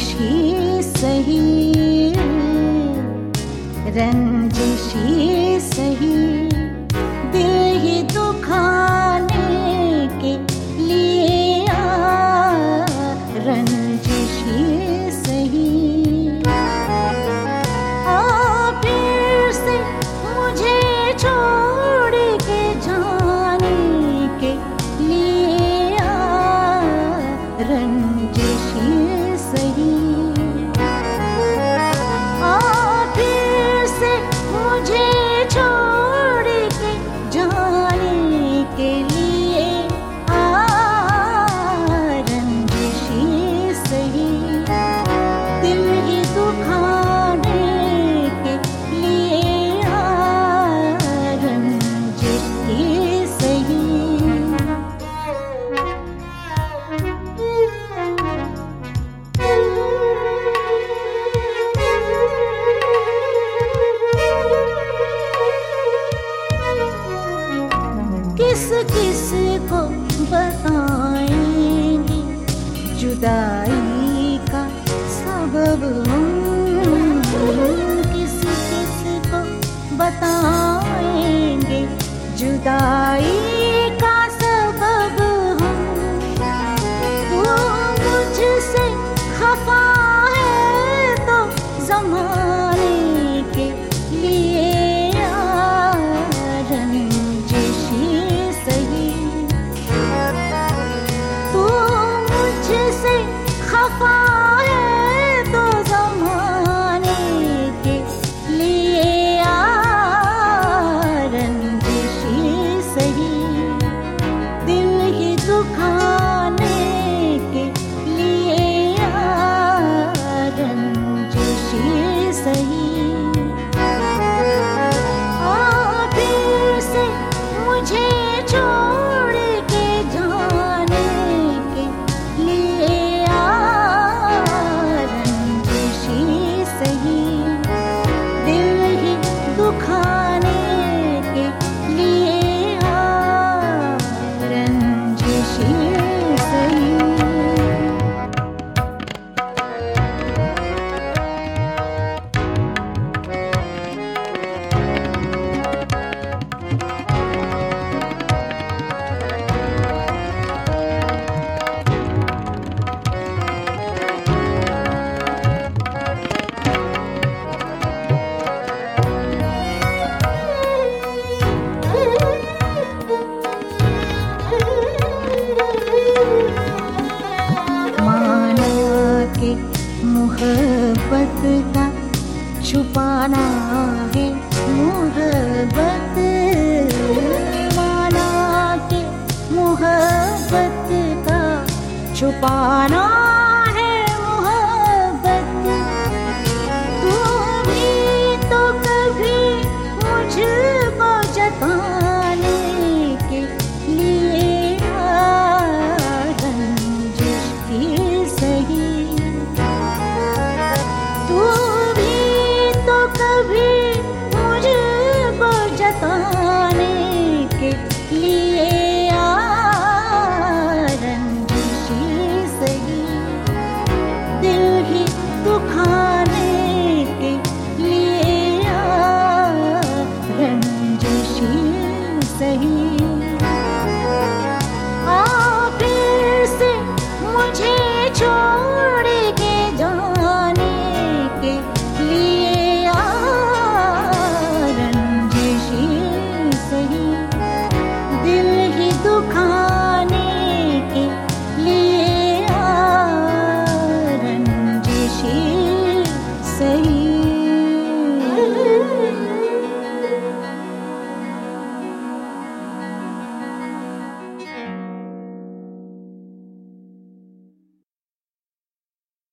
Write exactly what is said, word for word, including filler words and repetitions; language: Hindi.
रंजिशी सही, रंजिशी सही, दिल ही दुखाने के लिए आ, रंजिशी सही। आ फिर से मुझे छोड़ के जाने के लिए आ, रंजिशी सही। आ फिर से मुझे छोड़ के जाने के लिए आ, रंजिशी सही, दिल ही दुखाने के लिए आ, रंजिशी सही। किस किस को बताएंगे जुदाई का सबब हम, किस किस को बताएंगे जुदाई का सबब हम। तू मुझसे खफा है तो ज़माने के लिए आ, रंजिशी सही। तू मुझसे खफा है तो ज़माने के लिए आ, रंजिशी सही, दिल ही दुखाने के लिए आ, रंजिशी सही। आ फिर से मुझे छोड़ के जाने के लिए आ, रंजिशी सही, दिल ही दुखाने के लिए आ, रंजिशी सही। माना के मोहब्बत का छुपाना है मोहब्बत, माना के मोहब्बत का छुपाना है मोहब्बत। तू भी तो कभी मुझको जताने के लिए आ, रंजिशी सही। तू भी तो कभी मुझको जताने के लिए आ, रंजिशी सही, दिल ही दुखाने के लिए आ, रंजिशी सही।